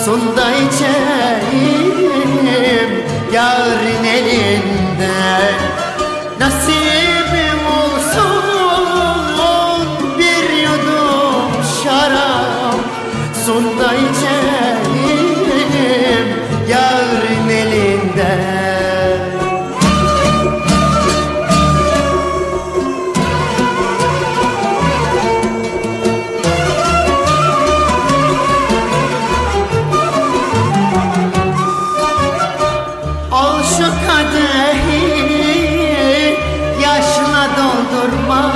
Sunda içeyim yarın elinden. Nasibim olsun bir yudum şarap, sunda içeyim yarın elinden. Al şu kadehi yaşla doldurma,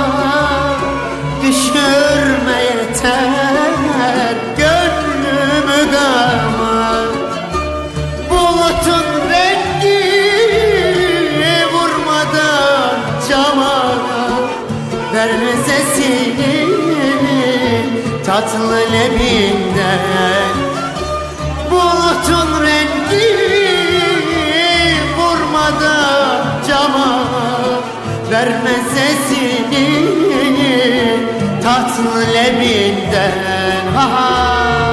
düşürme yeter gönlümü gama. Bulutun rengi vurmadan cama, verme sesini tatlı lebinden. Bulutun rengi cama, verme sesini tatlı lebinden. Ha ha.